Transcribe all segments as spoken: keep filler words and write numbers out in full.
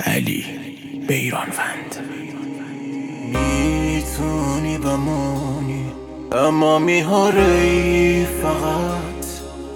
علی بیرانوند. میتونی بمونی اما میهاری فقط،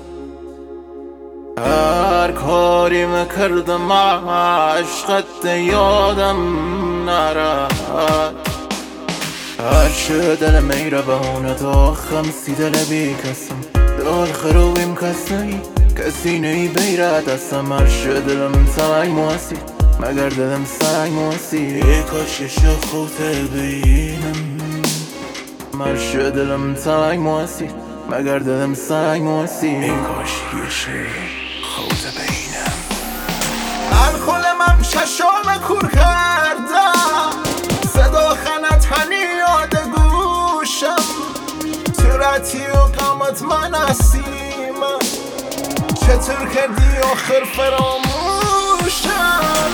هر کاری مکردم عشقت یادم نرد. هرچه دل میره بهونه تا خمسی دل بی کسم دال خروبیم کسی کسی نی بیره دستم. هرچه دلم سنگ موسی مگر دلم سنگ موسی ای کاشش خود بینم. هرچه دلم سنگ موسی مگر دلم سنگ موسی ای کاش یشه خود بینم. الخلمم ششام کور کردم صدا خنت هنی یاد گوشم. صورتی و قامت من هستیم چطور کردی آخر فراموشم.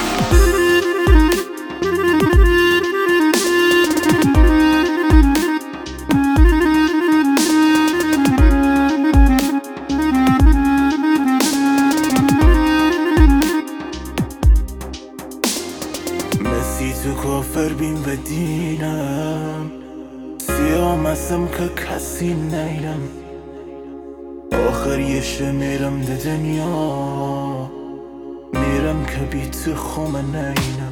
مسی تو کافر بین و دینم سیامسم که کسی نیرم. آخر یشه میرم ده دنیا میرم که بی تو خوم نینم.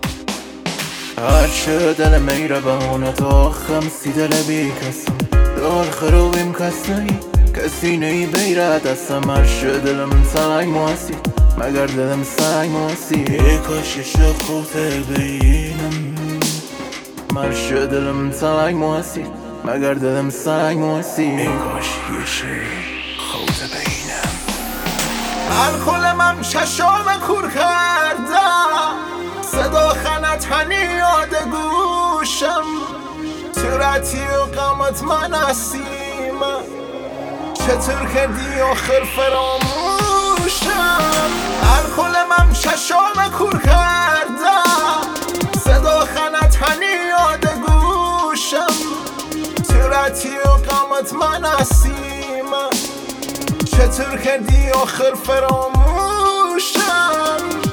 هرچه دل میره بهونه تا خمسی دل بی کسم دار خروبیم کس نی کسی نی بیره دستم. هرچه دلم سنگ موسی مگر دلم سنگ موسی ای کاشش خود بینم. هرچه دلم سنگ موسی مگر دلم سنگ موسی ای کاش یشه خود بینم. الخلمم ششام کور کردم صدا خنت هنی یاد گوشم. صورتی و قامت من هستیم چطور کردی آخر فراموشم. الخلمم ششام کور کردم صدا خنت هنی یاد گوشم. صورتی و قامت من هستیم چطور کردی آخر فراموشم.